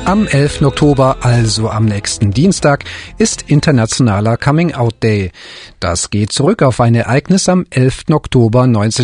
Am 11. Oktober, also am nächsten Dienstag, ist Internationaler Coming-out Day. Das geht zurück auf ein Ereignis am 11. Oktober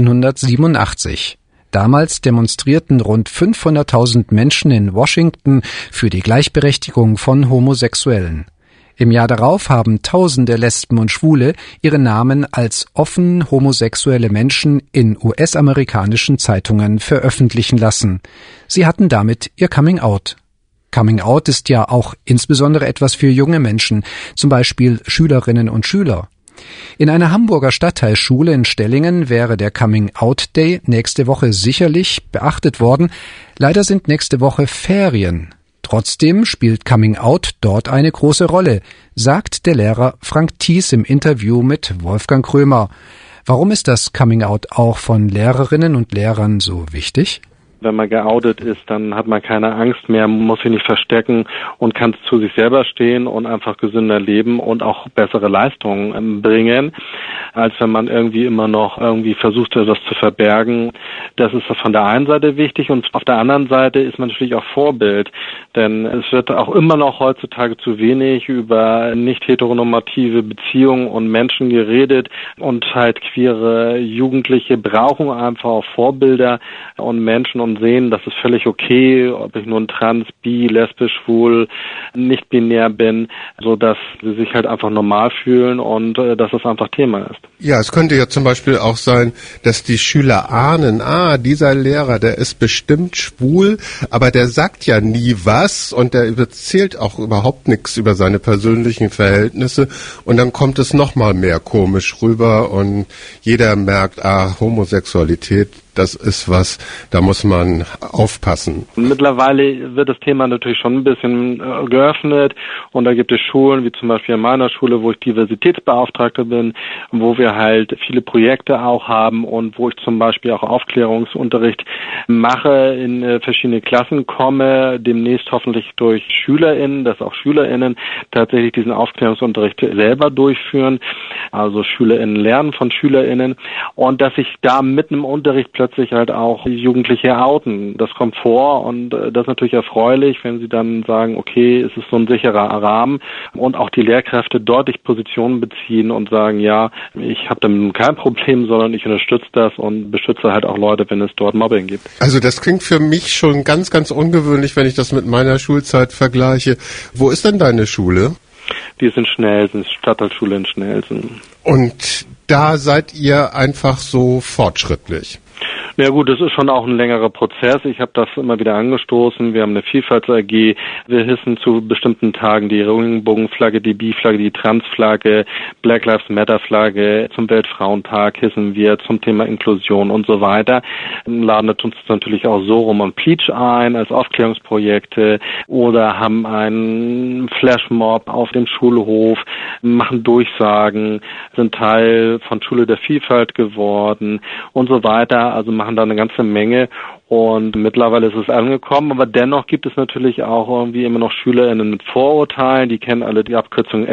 1987. Damals demonstrierten rund 500.000 Menschen in Washington für die Gleichberechtigung von Homosexuellen. Im Jahr darauf haben Tausende Lesben und Schwule ihre Namen als offen homosexuelle Menschen in US-amerikanischen Zeitungen veröffentlichen lassen. Sie hatten damit ihr Coming-out. Coming-out ist ja auch insbesondere etwas für junge Menschen, zum Beispiel Schülerinnen und Schüler. In einer Hamburger Stadtteilschule in Stellingen wäre der Coming-out Day nächste Woche sicherlich beachtet worden. Leider sind nächste Woche Ferien. Trotzdem spielt Coming-out dort eine große Rolle, sagt der Lehrer Frank Thies im Interview mit Wolfgang Krömer. Warum ist das Coming-out auch von Lehrerinnen und Lehrern so wichtig? Wenn man geoutet ist, dann hat man keine Angst mehr, muss sich nicht verstecken und kann zu sich selber stehen und einfach gesünder leben und auch bessere Leistungen bringen, als wenn man irgendwie immer noch versucht, das zu verbergen. Das ist von der einen Seite wichtig und auf der anderen Seite ist man natürlich auch Vorbild, denn es wird auch immer noch heutzutage zu wenig über nicht heteronormative Beziehungen und Menschen geredet und halt queere Jugendliche brauchen einfach auch Vorbilder und Menschen und sehen, das ist völlig okay, ob ich nun trans, bi, lesbisch, schwul, nicht binär bin, so dass sie sich halt einfach normal fühlen und dass es einfach Thema ist. Ja, es könnte ja zum Beispiel auch sein, dass die Schüler ahnen, dieser Lehrer, der ist bestimmt schwul, aber der sagt ja nie was und der erzählt auch überhaupt nichts über seine persönlichen Verhältnisse und dann kommt es noch mal mehr komisch rüber und jeder merkt, Homosexualität, das ist was, da muss man aufpassen. Mittlerweile wird das Thema natürlich schon ein bisschen geöffnet und da gibt es Schulen, wie zum Beispiel in meiner Schule, wo ich Diversitätsbeauftragter bin, wo wir halt viele Projekte auch haben und wo ich zum Beispiel auch Aufklärungsunterricht mache, in verschiedene Klassen komme, demnächst hoffentlich durch SchülerInnen, dass auch SchülerInnen tatsächlich diesen Aufklärungsunterricht selber durchführen, also SchülerInnen lernen von SchülerInnen und dass ich da mitten im Unterricht plötzlich halt auch Jugendliche outen. Das kommt vor und das ist natürlich erfreulich, wenn sie dann sagen, okay, es ist so ein sicherer Rahmen und auch die Lehrkräfte deutlich Positionen beziehen und sagen, ja, ich habe damit kein Problem, sondern ich unterstütze das und beschütze halt auch Leute, wenn es dort Mobbing gibt. Also das klingt für mich schon ganz, ganz ungewöhnlich, wenn ich das mit meiner Schulzeit vergleiche. Wo ist denn deine Schule? Die ist in Schnelsen, Stadtteilschule in Schnelsen. Und da seid ihr einfach so fortschrittlich? Ja gut, das ist schon auch ein längerer Prozess. Ich habe das immer wieder angestoßen. Wir haben eine Vielfalts-AG. Wir hissen zu bestimmten Tagen die Regenbogenflagge, die Bi-Flagge, die Trans-Flagge, Black Lives Matter-Flagge. Zum Weltfrauentag hissen wir zum Thema Inklusion und so weiter. Laden uns natürlich auch Sorum und Pleach ein als Aufklärungsprojekte oder haben einen Flashmob auf dem Schulhof, machen Durchsagen, sind Teil von Schule der Vielfalt geworden und so weiter. Also machen da eine ganze Menge und mittlerweile ist es angekommen, aber dennoch gibt es natürlich auch irgendwie immer noch SchülerInnen mit Vorurteilen, die kennen alle die Abkürzung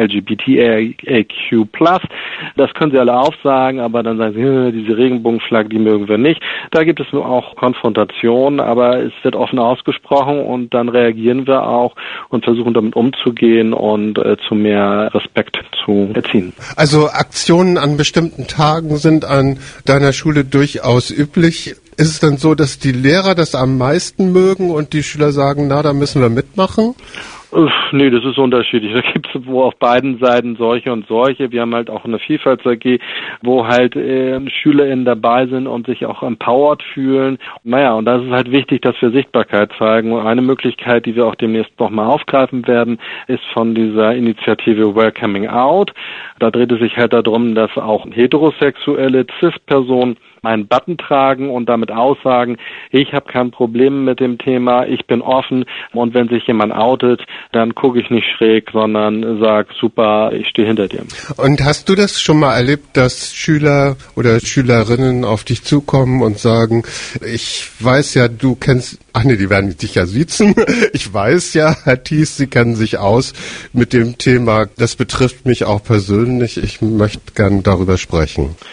LGBTIQ+, das können sie alle aufsagen, aber dann sagen sie, diese Regenbogenflagge, die mögen wir nicht. Da gibt es nur auch Konfrontationen, aber es wird offen ausgesprochen und dann reagieren wir auch und versuchen damit umzugehen und zu mehr Respekt zu erziehen. Also Aktionen an bestimmten Tagen sind an deiner Schule durchaus üblich. Ist es dann so, dass die Lehrer das am meisten mögen und die Schüler sagen, da müssen wir mitmachen? Nee, das ist unterschiedlich. Da gibt es wo auf beiden Seiten solche und solche. Wir haben halt auch eine Vielfalts-AG, wo halt SchülerInnen dabei sind und sich auch empowered fühlen. Naja, und da ist es halt wichtig, dass wir Sichtbarkeit zeigen. Und eine Möglichkeit, die wir auch demnächst nochmal aufgreifen werden, ist von dieser Initiative Welcoming Out. Da dreht es sich halt darum, dass auch heterosexuelle Cis-Personen einen Button tragen und damit aussagen, ich habe kein Problem mit dem Thema, ich bin offen und wenn sich jemand outet, dann gucke ich nicht schräg, sondern sag, super, ich stehe hinter dir. Und hast du das schon mal erlebt, dass Schüler oder Schülerinnen auf dich zukommen und sagen, ich weiß ja, du kennst, die werden dich ja siezen, ich weiß ja, Herr Thies, Sie kennen sich aus mit dem Thema, das betrifft mich auch persönlich, ich möchte gern darüber sprechen.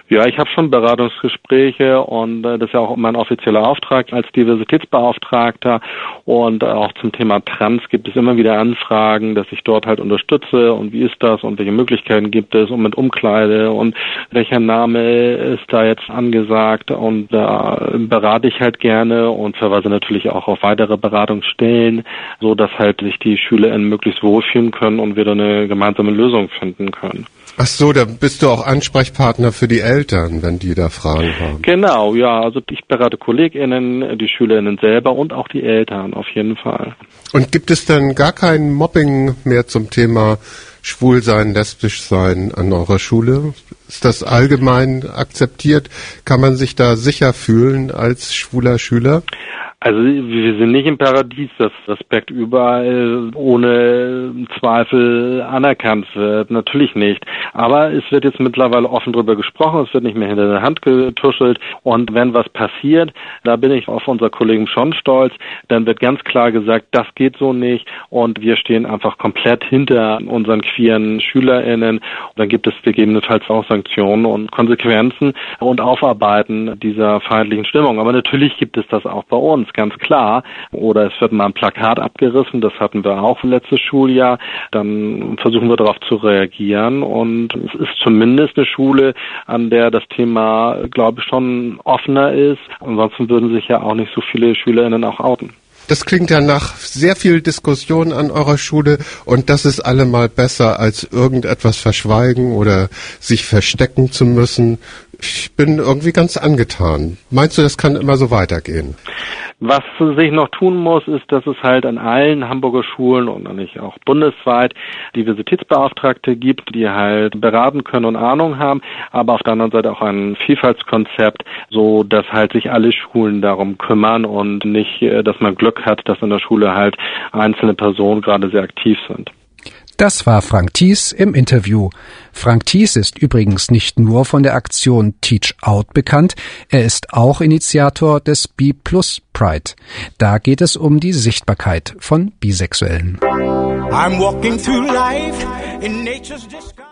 Ja, ich habe schon Beratungsgespräche und das ist ja auch mein offizieller Auftrag als Diversitätsbeauftragter, und auch zum Thema Trans gibt es immer wieder Anfragen, dass ich dort halt unterstütze, und wie ist das und welche Möglichkeiten gibt es und mit Umkleide und welcher Name ist da jetzt angesagt, und da berate ich halt gerne und verweise natürlich auch auf weitere Beratungsstellen, so dass halt sich die SchülerInnen möglichst wohlfühlen können und wir da eine gemeinsame Lösung finden können. Ach so, da bist du auch Ansprechpartner für die Eltern, wenn die da Fragen haben. Genau, ja, also ich berate KollegInnen, die SchülerInnen selber und auch die Eltern auf jeden Fall. Und gibt es dann gar kein Mobbing mehr zum Thema Schwulsein, Lesbischsein an eurer Schule? Ist das allgemein akzeptiert? Kann man sich da sicher fühlen als schwuler Schüler? Also wir sind nicht im Paradies, dass Respekt überall ohne Zweifel anerkannt wird. Natürlich nicht. Aber es wird jetzt mittlerweile offen drüber gesprochen, es wird nicht mehr hinter der Hand getuschelt. Und wenn was passiert, da bin ich auf unser Kollegen schon stolz, dann wird ganz klar gesagt, das geht so nicht. Und wir stehen einfach komplett hinter unseren queeren SchülerInnen. Und dann gibt es gegebenenfalls auch Sanktionen und Konsequenzen und Aufarbeiten dieser feindlichen Stimmung. Aber natürlich gibt es das auch bei uns, ganz klar. Oder es wird mal ein Plakat abgerissen, das hatten wir auch letztes Schuljahr. Dann versuchen wir darauf zu reagieren, und es ist zumindest eine Schule, an der das Thema, glaube ich, schon offener ist. Ansonsten würden sich ja auch nicht so viele SchülerInnen auch outen. Das klingt ja nach sehr viel Diskussion an eurer Schule, und das ist allemal besser, als irgendetwas verschweigen oder sich verstecken zu müssen. Ich bin irgendwie ganz angetan. Meinst du, das kann immer so weitergehen? Was sich noch tun muss, ist, dass es halt an allen Hamburger Schulen und nicht auch bundesweit Diversitätsbeauftragte gibt, die halt beraten können und Ahnung haben, aber auf der anderen Seite auch ein Vielfaltskonzept, so dass halt sich alle Schulen darum kümmern und nicht, dass man Glück hat, dass in der Schule halt einzelne Personen gerade sehr aktiv sind. Das war Frank Thies im Interview. Frank Thies ist übrigens nicht nur von der Aktion Teach Out bekannt, er ist auch Initiator des B+ Pride. Da geht es um die Sichtbarkeit von Bisexuellen. I'm walking through life in nature's disguise.